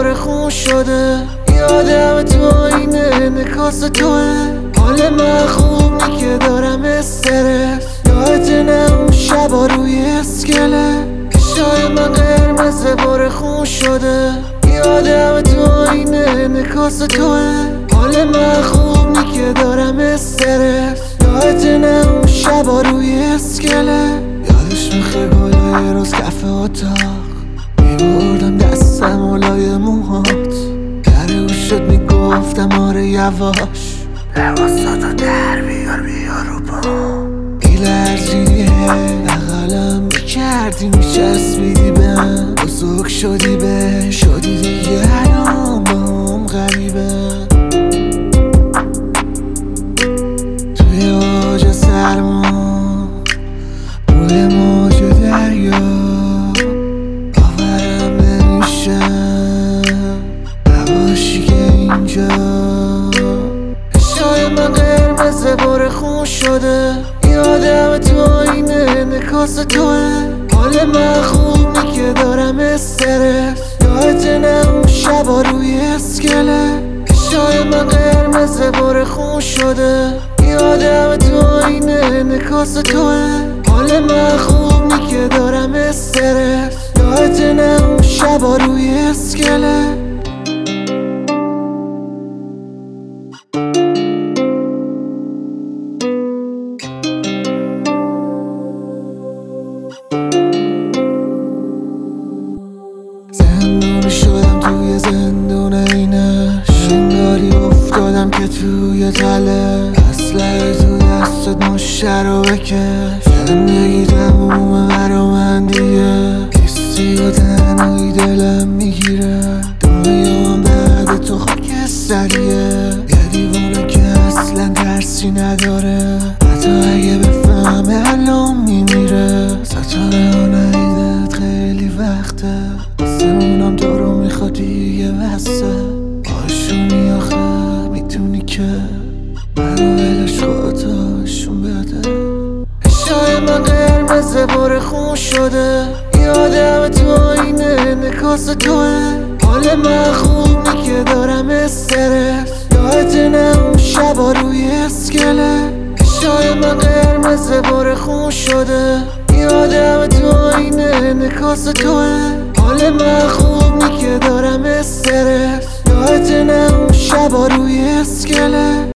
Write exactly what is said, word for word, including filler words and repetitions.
بار خون شده. یادم تو آینه انعکاس توه. حال من خوب نی که دارم استرس. یادت نه اون شبا روی اسکله چشای من قرمز بار خون شده. یادم تو آینه انعکاس توه. حال من خوب نی که دارم استرس. یادت نه اون شبا روی اسکله. یادش میخواه بالای روز کف اتاق میبردم دستم اولای موهات. در گوشت میگفتم آره یواش لباساتو در بیار بیار رو با میلرزیدی بغلم میکردی میچسبیدی به من. بزرگ شدی به شدی دیگه الان با هم غریبه. توی آج سرما روی موج دریا باورم نمیشه نباشی که اینجا. چشای من قرمز بار خون شده. یادم تو آینه انعکاس توه. حال من خوب نی که دارم استرس. یادت نه اون شبا روی اسکله چشای من قرمز بار خون شده. یادم تو آینه انعکاس توه. حال من خوب نی که دارم استرس. یادت نه اون شبا روی اسکله. زندونی شدم توی زندون اینش. انگاری افتادم که توی تله. اسلحه تو دستت مشه رو بکش. زندگی تمومه برا من دیگه. حسی و تنهایی دلم میگیره. دنیا هم بعد تو خاکستریه. یه دیوانه که اصلا ترسی نداره. حتی اگه بفهمه الان میمیره. ستاره ها ندیدت خیلی وقته. واسه اونم تو رو میخواد دیگه بسته. باشونی آخه میتونی که منو ولش خودتاشون بده. چشای من قرمز بار خون شده. یادم تو آینه انعکاس توه. حال من خوب نی که دارم استرس. یادت نه اون شبا روی اسکله چشای من قرمز بار خون شده. یادم تو آینه انعکاس توه. حال من خوب نی که دارم استرس. یادت نه اون شبا روی اسکله.